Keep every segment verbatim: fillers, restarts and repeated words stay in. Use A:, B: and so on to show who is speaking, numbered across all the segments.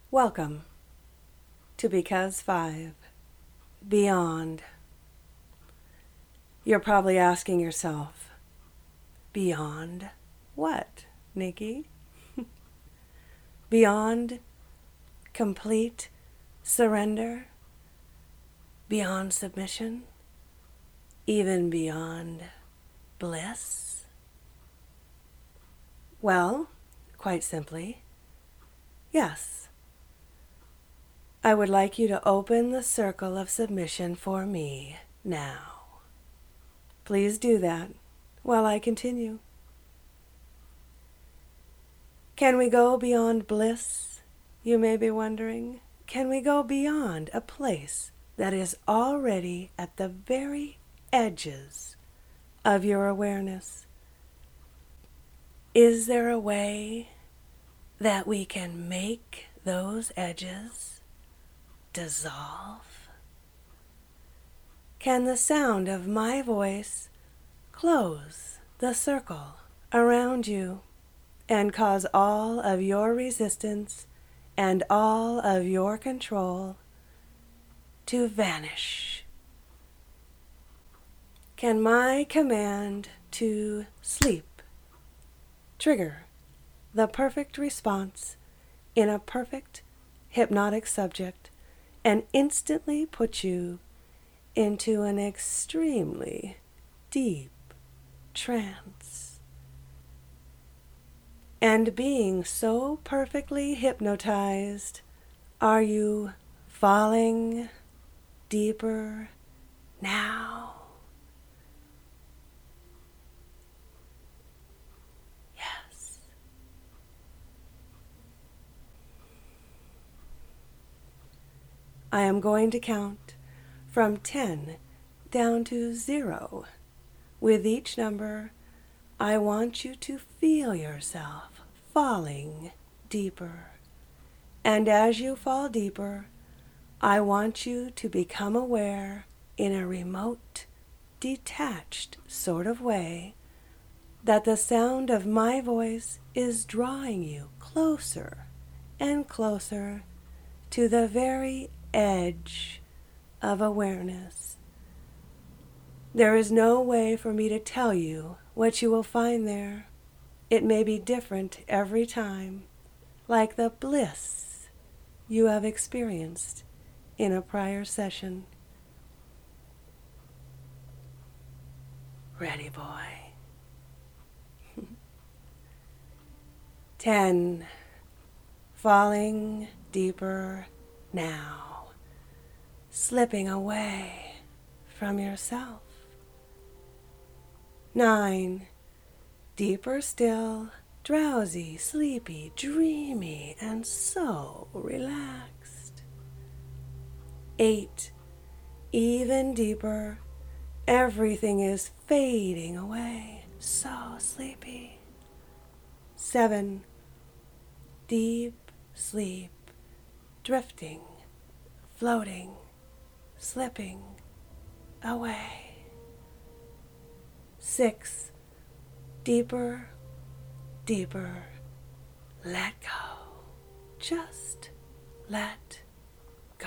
A: Welcome to Because Five, Beyond. You're probably asking yourself, beyond what, Nikki? Beyond complete surrender? Beyond submission? Even beyond bliss? Well, quite simply, yes. I would like you to open the circle of submission for me now. Please do that while I continue. Can we go beyond bliss, you may be wondering? Can we go beyond a place that is already at the very edges of your awareness? Is there a way that we can make those edges dissolve? Can the sound of my voice close the circle around you and cause all of your resistance and all of your control to vanish? Can my command to sleep trigger the perfect response in a perfect hypnotic subject and instantly put you into an extremely deep trance? And being so perfectly hypnotized, are you falling deeper now? Yes. I am going to count from ten down to zero. With each number, I want you to feel yourself falling deeper. And as you fall deeper, I want you to become aware in a remote, detached sort of way that the sound of my voice is drawing you closer and closer to the very edge of awareness. There is no way for me to tell you what you will find there. It may be different every time, like the bliss you have experienced in a prior session. Ready, boy? Ten. Falling deeper now, slipping away from yourself. Nine. Deeper still, drowsy, sleepy, dreamy, and so relaxed. Eight. Even deeper, everything is fading away, so sleepy. Seven. Deep sleep, drifting, floating, slipping away. Six. Deeper, deeper, let go. Just let go.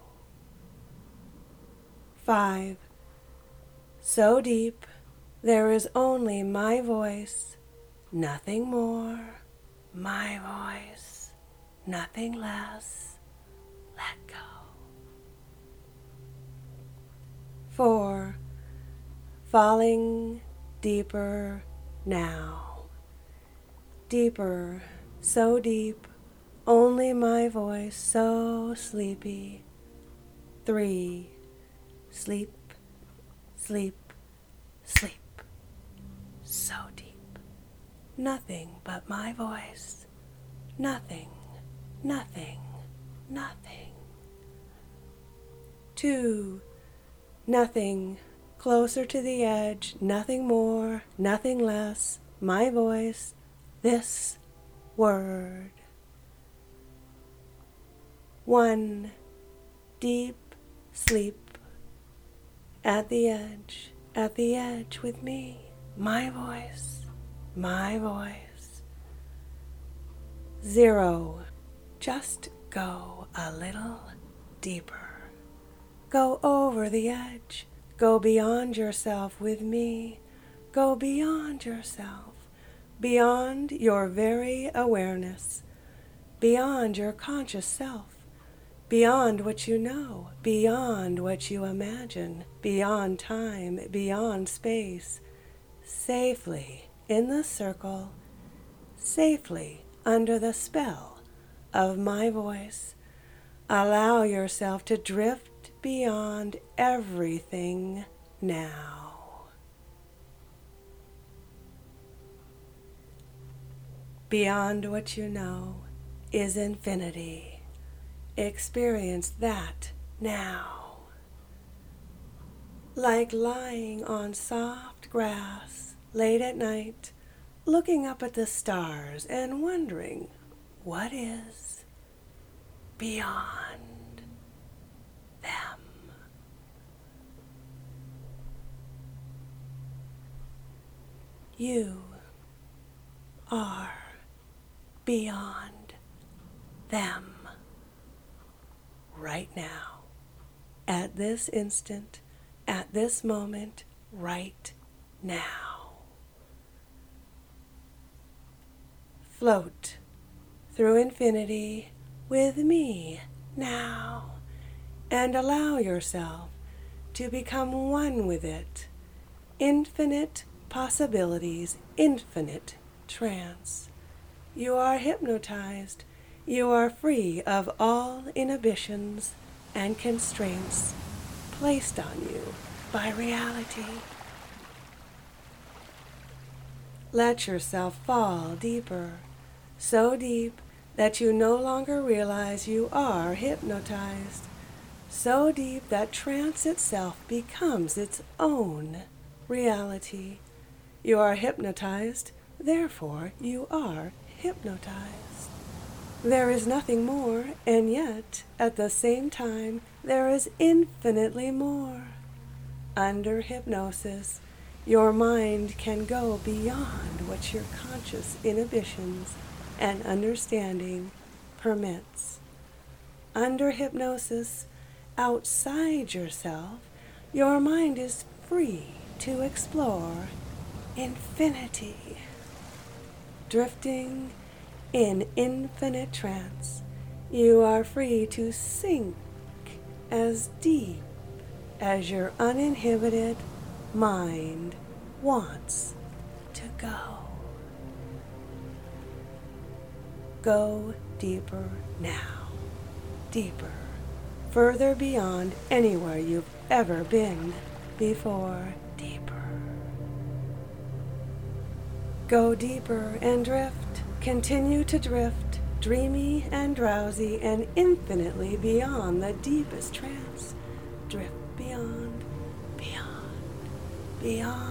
A: Five. So deep, there is only my voice, nothing more. My voice, nothing less. Let go. Four. Falling deeper now. Deeper, so deep, only my voice, so sleepy. Three. Sleep, sleep, sleep. So deep. Nothing but my voice. Nothing, nothing, nothing. Two. Nothing. Closer to the edge, nothing more, nothing less, my voice, this word. One. Deep sleep at the edge, at the edge with me, my voice, my voice. Zero. Just go a little deeper. Go over the edge. Go beyond yourself with me. Go beyond yourself, beyond your very awareness, beyond your conscious self, beyond what you know, beyond what you imagine, beyond time, beyond space, safely in the circle, safely under the spell of my voice. Allow yourself to drift beyond everything now. Beyond what you know is infinity. Experience that now. Like lying on soft grass late at night, looking up at the stars and wondering what is beyond them. You are beyond them right now, at this instant, at this moment, right now. Float through infinity with me now, and allow yourself to become one with it. Infinite possibilities, infinite trance. You are hypnotized. You are free of all inhibitions and constraints placed on you by reality. Let yourself fall deeper, so deep that you no longer realize you are hypnotized, so deep that trance itself becomes its own reality. You are hypnotized, therefore you are hypnotized. There is nothing more, and yet, at the same time, there is infinitely more. Under hypnosis, your mind can go beyond what your conscious inhibitions and understanding permits. Under hypnosis, outside yourself, your mind is free to explore infinity. Drifting in infinite trance, you are free to sink as deep as your uninhibited mind wants to go. Go deeper now, deeper, further beyond anywhere you've ever been before, deeper. Go deeper and drift, continue to drift, dreamy and drowsy and infinitely beyond the deepest trance. Drift beyond, beyond, beyond.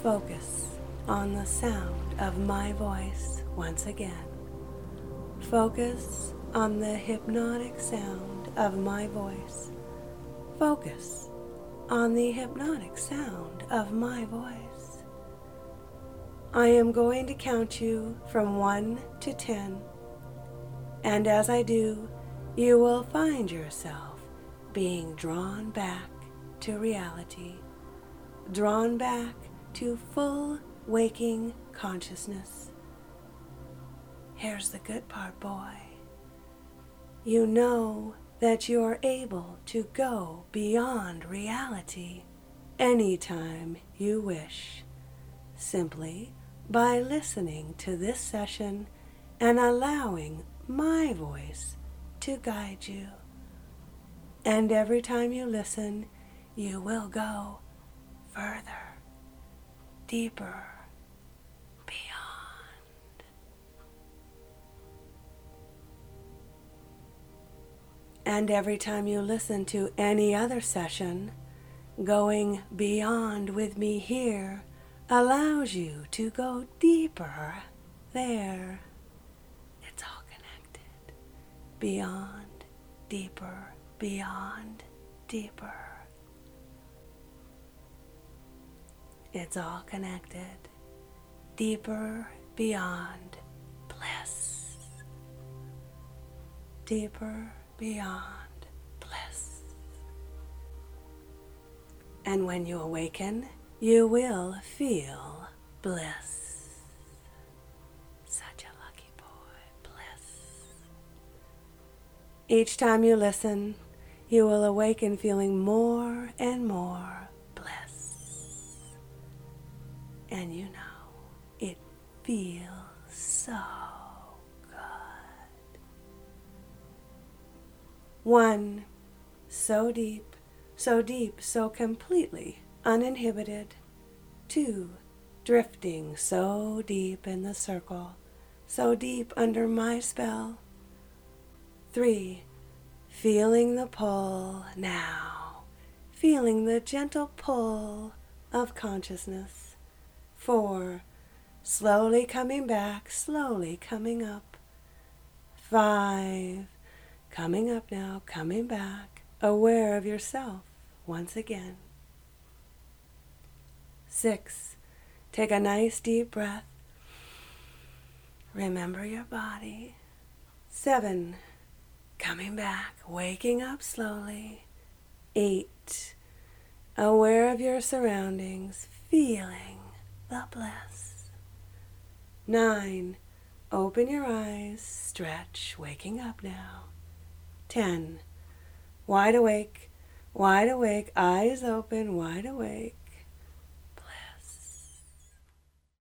A: focus on the sound of my voice once again. Focus on the hypnotic sound of my voice. Focus on the hypnotic sound of my voice. I am going to count you from one to ten, and as I do, you will find yourself being drawn back to reality, drawn back to full waking consciousness. Here's the good part, boy. You know that you're able to go beyond reality anytime you wish, simply by listening to this session and allowing my voice to guide you. And every time you listen, you will go further, deeper, beyond. And every time you listen to any other session, going beyond with me here allows you to go deeper there. It's all connected. Beyond, deeper, beyond, deeper. It's all connected. Deeper, beyond, bliss. Deeper, beyond, bliss. And when you awaken, you will feel bliss. Such a lucky boy, bliss. Each time you listen, you will awaken feeling more and more bliss. And you know, it feels so good. One, so deep, so deep, so completely uninhibited. Two, drifting so deep in the circle, so deep under my spell. Three, feeling the pull now, feeling the gentle pull of consciousness. Four, slowly coming back, slowly coming up. Five, coming up now, coming back, aware of yourself once again. Six, take a nice deep breath. Remember your body. Seven, coming back, waking up slowly. Eight, aware of your surroundings, feeling the bliss. Nine, open your eyes, stretch, waking up now. Ten, wide awake, wide awake, eyes open, wide awake.